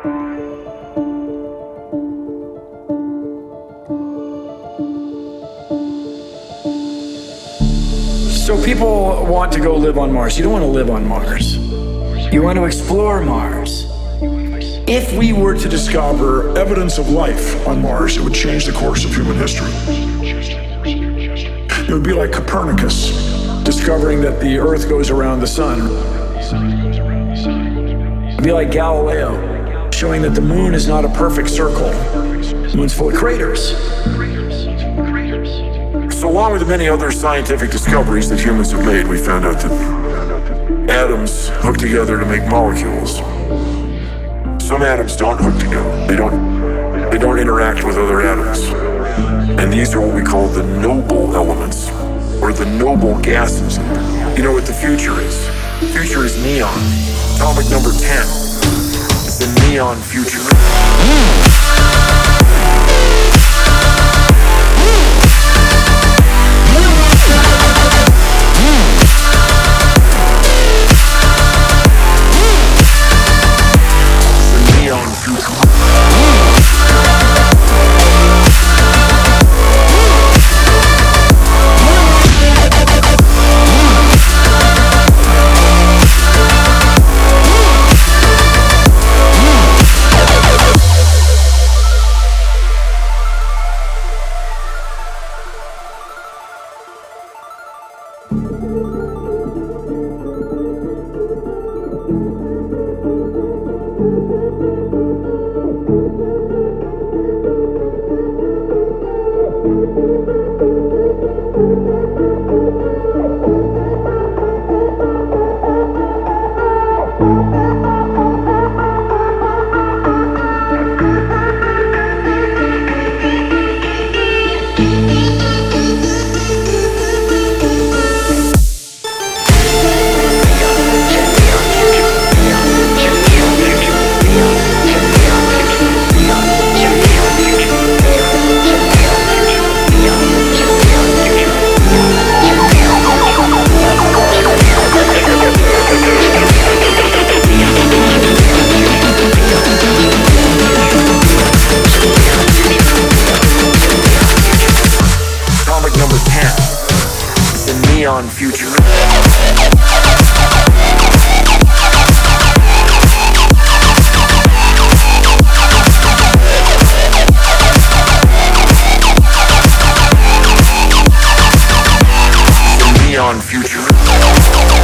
So people want to go live on Mars. You don't want to live on Mars. You want to explore Mars. If we were to discover evidence of life on Mars, it would change the course of human history. It would be like Copernicus discovering that the Earth goes around the sun. It would be like Galileo showing that the moon is not a perfect circle. The moon's full of craters. So along with the many other scientific discoveries that humans have made, we found out that atoms hook together to make molecules. Some atoms don't hook together. They don't interact with other atoms. And these are what we call the noble elements, or the noble gases. You know what the future is? The future is neon. Atomic number 10. It's the neon future. Neon future. Neon future.